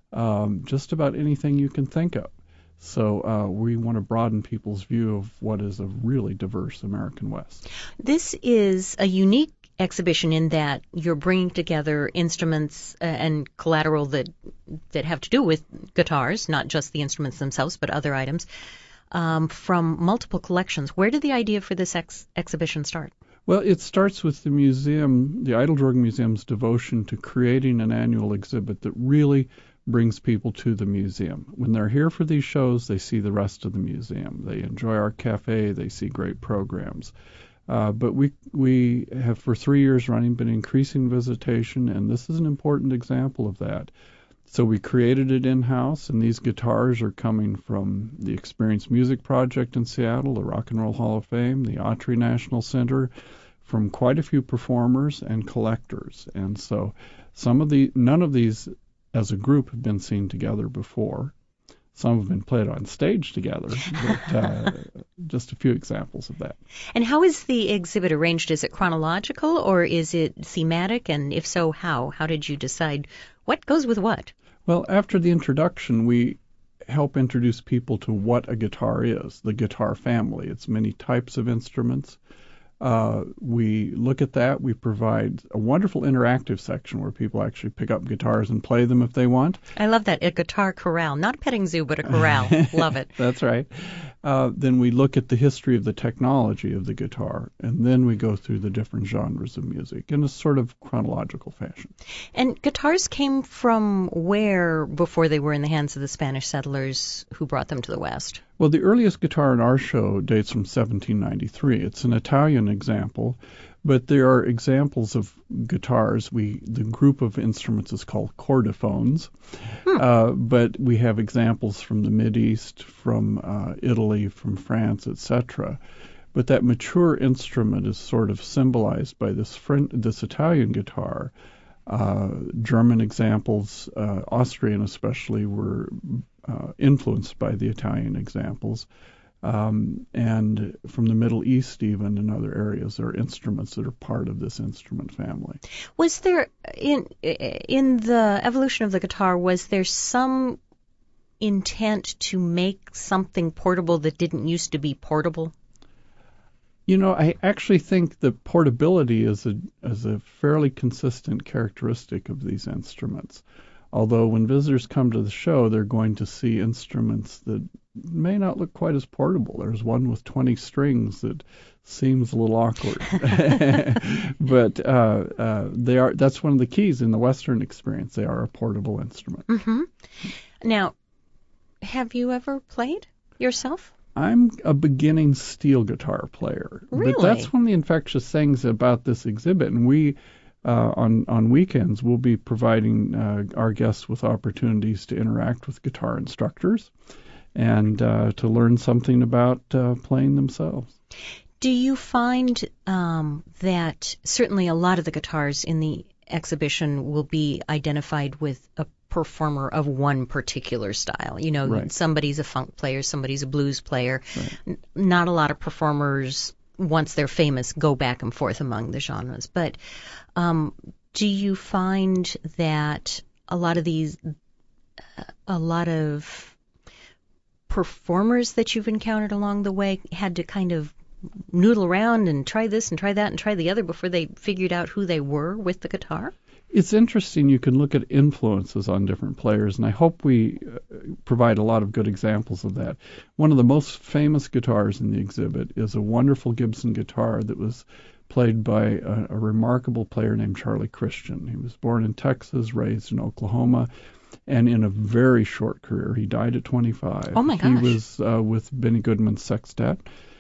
um, just about anything you can think of. So uh, we want to broaden people's view of what is a really diverse American West. This is a unique exhibition in that you're bringing together instruments uh, and collateral that that have to do with guitars, not just the instruments themselves, but other items. Um, from multiple collections. Where did the idea for this ex- exhibition start? Well, it starts with the museum, the Idle Jorg Museum's devotion to creating an annual exhibit that really brings people to the museum. When they're here for these shows, they see the rest of the museum. They enjoy our cafe. They see great programs. Uh, but we we have for three years running been increasing visitation, and this is an important example of that. So we created it in-house, and these guitars are coming from the Experience Music Project in Seattle, the Rock and Roll Hall of Fame, the Autry National Center, from quite a few performers and collectors. And so some of the none of these as a group have been seen together before. Some have been played on stage together, but uh, just a few examples of that. And how is the exhibit arranged? Is it chronological or is it thematic? And if so, how? How did you decide what goes with what? Well, after the introduction, we help introduce people to what a guitar is, the guitar family. It's many types of instruments. Uh, we look at that. We provide a wonderful interactive section where people actually pick up guitars and play them if they want. I love that. A guitar corral. Not a petting zoo, but a corral. Love it. That's right. Uh, then we look at the history of the technology of the guitar, and then we go through the different genres of music in a sort of chronological fashion. And guitars came from where before they were in the hands of the Spanish settlers who brought them to the West? Well, the earliest guitar in our show dates from seventeen ninety-three. It's an Italian example, but there are examples of guitars. We the group of instruments is called chordophones, hmm. uh, but we have examples from the Mideast, from uh, Italy, from France, et cetera. But that mature instrument is sort of symbolized by this French, this Italian guitar. Uh, German examples, uh, Austrian especially, were uh, influenced by the Italian examples. Um, and from the Middle East, even in other areas, there are instruments that are part of this instrument family. Was there, in in the evolution of the guitar, was there some intent to make something portable that didn't used to be portable? You know, I actually think that portability is a is a fairly consistent characteristic of these instruments. Although when visitors come to the show, they're going to see instruments that may not look quite as portable. There's one with twenty strings that seems a little awkward. But uh, uh, they are. That's one of the keys in the Western experience. They are a portable instrument. Mm-hmm. Now, have you ever played yourself? I'm a beginning steel guitar player. Really? But that's one of the infectious things about this exhibit. And we, uh, on, on weekends, will be providing uh, our guests with opportunities to interact with guitar instructors and uh, to learn something about uh, playing themselves. Do you find um, that certainly a lot of the guitars in the exhibition will be identified with a performer of one particular style? You know, right. Somebody's a funk player, somebody's a blues player. Right. N- not a lot of performers, once they're famous, go back and forth among the genres. But um, do you find that a lot of these, uh, a lot of performers that you've encountered along the way had to kind of noodle around and try this and try that and try the other before they figured out who they were with the guitar? It's interesting. You can look at influences on different players, and I hope we uh, provide a lot of good examples of that. One of the most famous guitars in the exhibit is a wonderful Gibson guitar that was played by a, a remarkable player named Charlie Christian. He was born in Texas, raised in Oklahoma, and in a very short career, he died at twenty-five. Oh, my gosh. He was uh, with Benny Goodman's sextet,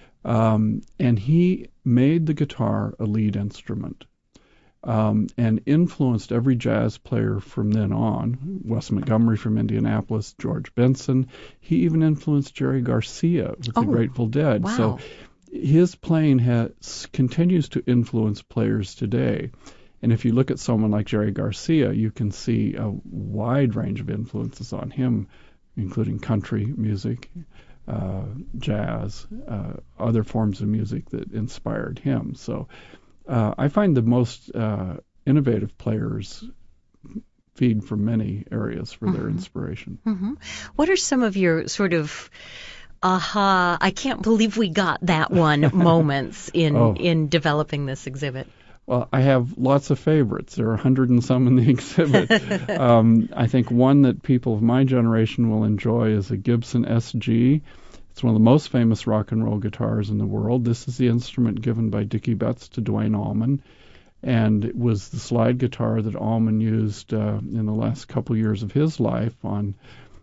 um, and he made the guitar a lead instrument. Um, and influenced every jazz player from then on. Wes Montgomery from Indianapolis, George Benson. He even influenced Jerry Garcia with oh, the Grateful Dead. Wow. So his playing has continues to influence players today. And if you look at someone like Jerry Garcia, you can see a wide range of influences on him, including country music, uh, jazz, uh, other forms of music that inspired him. So Uh, I find the most uh, innovative players feed from many areas for mm-hmm. their inspiration. Mm-hmm. What are some of your sort of aha, I can't believe we got that one moments in, oh. in developing this exhibit? Well, I have lots of favorites. There are a hundred and some in the exhibit. um, I think one that people of my generation will enjoy is a Gibson S G. It's one of the most famous rock and roll guitars in the world. This is the instrument given by Dickie Betts to Duane Allman, and it was the slide guitar that Allman used uh, in the last couple years of his life on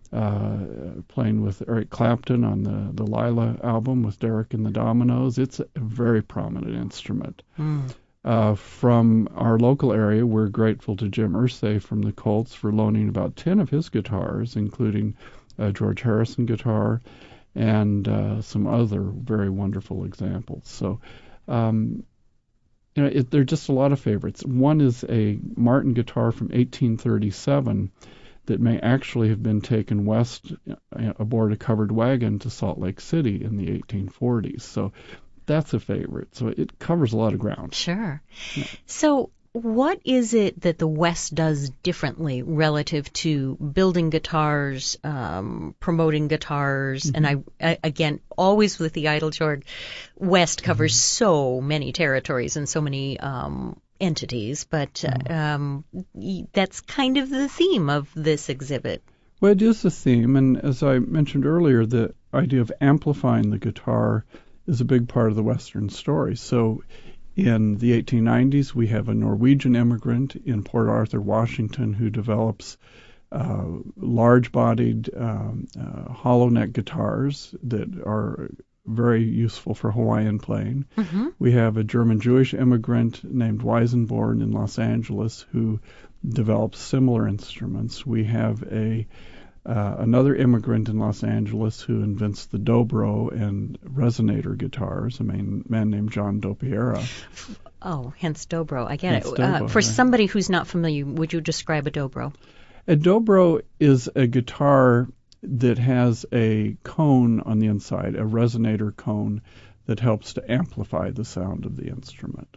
uh, playing with Eric Clapton on the, the Lila album with Derek and the Dominoes. It's a very prominent instrument. Mm. Uh, from our local area, we're grateful to Jim Irsay from the Colts for loaning about ten of his guitars, including a George Harrison guitar, and uh, some other very wonderful examples. So, um, you know, it, there are just a lot of favorites. One is a Martin guitar from eighteen thirty-seven that may actually have been taken west uh, aboard a covered wagon to Salt Lake City in the eighteen forties. So that's a favorite. So it covers a lot of ground. Sure. So what is it that the West does differently relative to building guitars, um, promoting guitars? Mm-hmm. And I, I, again, always with the Idle Jorg, West covers mm-hmm. so many territories and so many um, entities, but mm-hmm. um, that's kind of the theme of this exhibit. Well, it is the theme, and as I mentioned earlier, the idea of amplifying the guitar is a big part of the Western story. So in the eighteen nineties, we have a Norwegian immigrant in Port Arthur, Washington, who develops uh, large-bodied um, uh, hollow neck guitars that are very useful for Hawaiian playing. Mm-hmm. We have a German-Jewish immigrant named Weisenborn in Los Angeles who develops similar instruments. We have a Uh, another immigrant in Los Angeles who invents the dobro and resonator guitars, a man, man named John Dopiera. Oh, hence dobro. I get hence it. Dobro, uh, for right. somebody who's not familiar, would you describe a dobro? A dobro is a guitar that has a cone on the inside, a resonator cone that helps to amplify the sound of the instrument.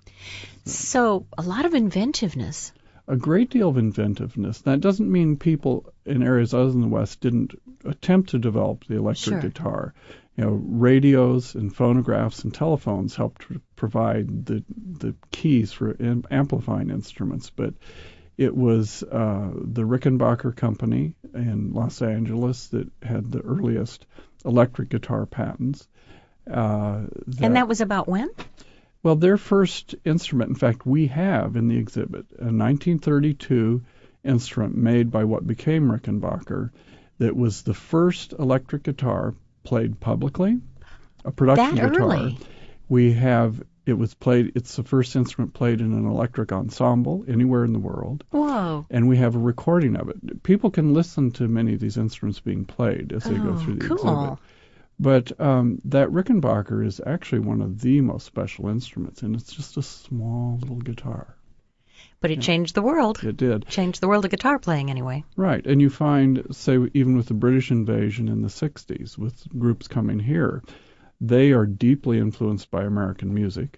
So a lot of inventiveness. A great deal of inventiveness. That doesn't mean people in areas other than the West didn't attempt to develop the electric Sure. guitar. You know, radios and phonographs and telephones helped to provide the the keys for am- amplifying instruments. But it was uh, the Rickenbacker Company in Los Angeles that had the earliest electric guitar patents. Uh, that, And that was about when? Well, their first instrument, in fact, we have in the exhibit, a nineteen thirty-two instrument made by what became Rickenbacker that was the first electric guitar played publicly, a production That guitar. early? We have, it was played, it's the first instrument played in an electric ensemble anywhere in the world. Whoa. And we have a recording of it. People can listen to many of these instruments being played as they Oh, go through the cool. exhibit. But um, that Rickenbacker is actually one of the most special instruments, and it's just a small little guitar. But it Yeah. changed the world. It did. Changed the world of guitar playing anyway. Right. And you find, say, even with the British invasion in the sixties, with groups coming here, they are deeply influenced by American music.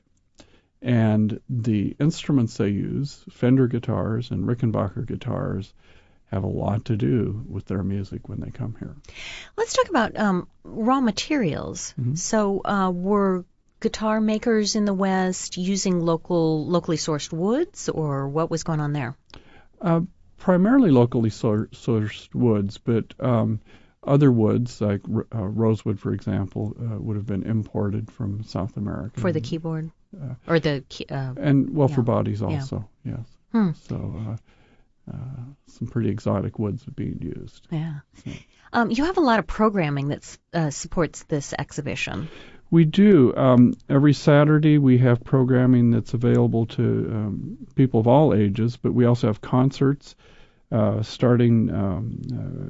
And the instruments they use, Fender guitars and Rickenbacker guitars, have a lot to do with their music when they come here. Let's talk about um, raw materials. Mm-hmm. So uh, were guitar makers in the West using local, locally sourced woods, or what was going on there? Uh, primarily locally sor- sourced woods, but um, other woods, like uh, rosewood, for example, uh, would have been imported from South America. For the keyboard? Uh, or the... Key, uh, and, well, yeah. for bodies also, yeah. yes. Hmm. So... Uh, Uh, some pretty exotic woods being used. Yeah. Um, you have a lot of programming that uh, supports this exhibition. We do. Um, every Saturday we have programming that's available to um, people of all ages, but we also have concerts uh, starting um,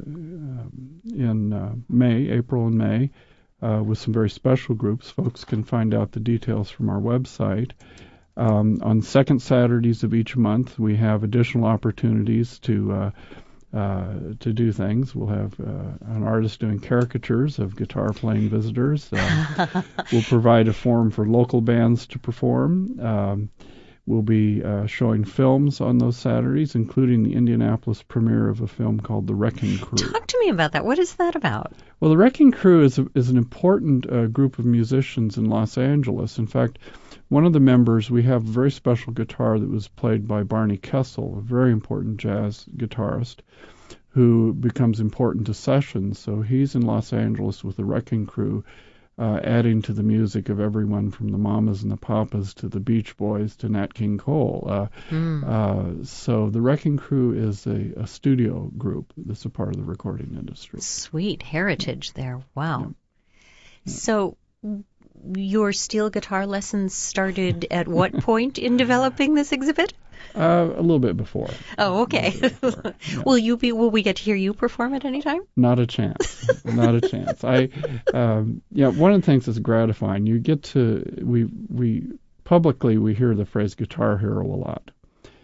uh, in uh, May, April and May, uh, with some very special groups. Folks can find out the details from our website. Um, on second Saturdays of each month, we have additional opportunities to uh, uh, to do things. We'll have uh, an artist doing caricatures of guitar-playing visitors. Uh, we'll provide a forum for local bands to perform. Um, we'll be uh, showing films on those Saturdays, including the Indianapolis premiere of a film called The Wrecking Crew. Talk to me about that. What is that about? Well, The Wrecking Crew is, a, is an important uh, group of musicians in Los Angeles. In fact, one of the members, we have a very special guitar that was played by Barney Kessel, a very important jazz guitarist, who becomes important to sessions. So he's in Los Angeles with the Wrecking Crew, uh, adding to the music of everyone from the Mamas and the Papas to the Beach Boys to Nat King Cole. Uh, mm. uh, so the Wrecking Crew is a, a studio group that's a part of the recording industry. Sweet heritage there. Wow. Yeah. Yeah. So your steel guitar lessons started at what point in developing this exhibit? Uh, a little bit before. Oh, okay. Before, yeah. Will you be? Will we get to hear you perform at any time? Not a chance. Not a chance. I, um, yeah. One of the things that's gratifying, you get to we we publicly we hear the phrase guitar hero a lot,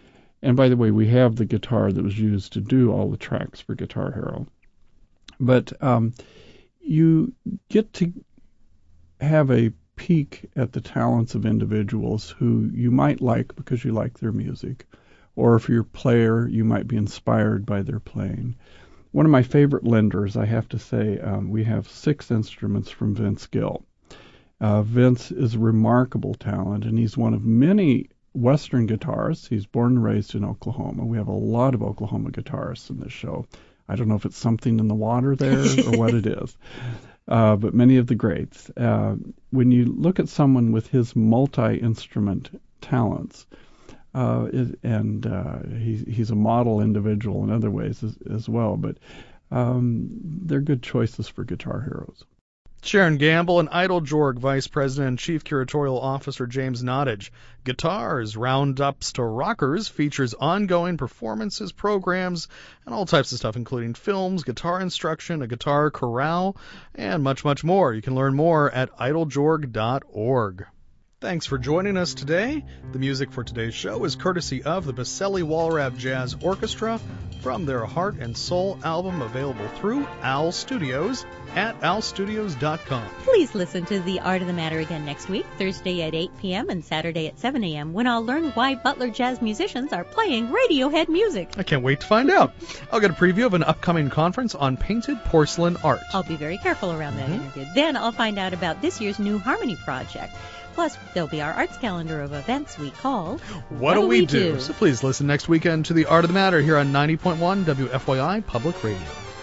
And by the way, we have the guitar that was used to do all the tracks for Guitar Hero. But um, you get to have a peek at the talents of individuals who you might like because you like their music, or if you're a player, you might be inspired by their playing. One of my favorite lenders, I have to say, um, we have six instruments from Vince Gill. Uh, Vince is a remarkable talent, and he's one of many Western guitarists. He's born and raised in Oklahoma. We have a lot of Oklahoma guitarists in this show. I don't know if it's something in the water there or what it is, uh, but many of the greats. Uh, when you look at someone with his multi-instrument talents, uh, it, and uh, he, he's a model individual in other ways as, as well, but um, they're good choices for Guitar Heroes. Sharon Gamble and Idle Jorg Vice President and Chief Curatorial Officer James Nottage. Guitars, Roundups to Rockers features ongoing performances, programs, and all types of stuff, including films, guitar instruction, a guitar chorale, and much, much more. You can learn more at idle jorg dot org. Thanks for joining us today. The music for today's show is courtesy of the Baselli Walrab Jazz Orchestra from their Heart and Soul album, available through Owl Studios at owl studios dot com. Please listen to The Art of the Matter again next week, Thursday at eight p.m. and Saturday at seven a.m., when I'll learn why Butler jazz musicians are playing Radiohead music. I can't wait to find out. I'll get a preview of an upcoming conference on painted porcelain art. I'll be very careful around that Mhm. interview. Then I'll find out about this year's New Harmony project. Plus, there'll be our arts calendar of events we call What, do we do? So please listen next weekend to The Art of the Matter here on ninety point one W F Y I Public Radio.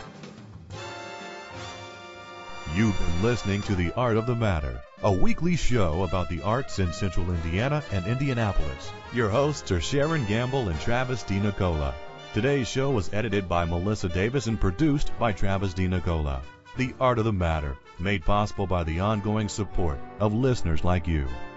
You've been listening to The Art of the Matter, a weekly show about the arts in Central Indiana and Indianapolis. Your hosts are Sharon Gamble and Travis DiNicola. Today's show was edited by Melissa Davis and produced by Travis DiNicola. The Art of the Matter, made possible by the ongoing support of listeners like you.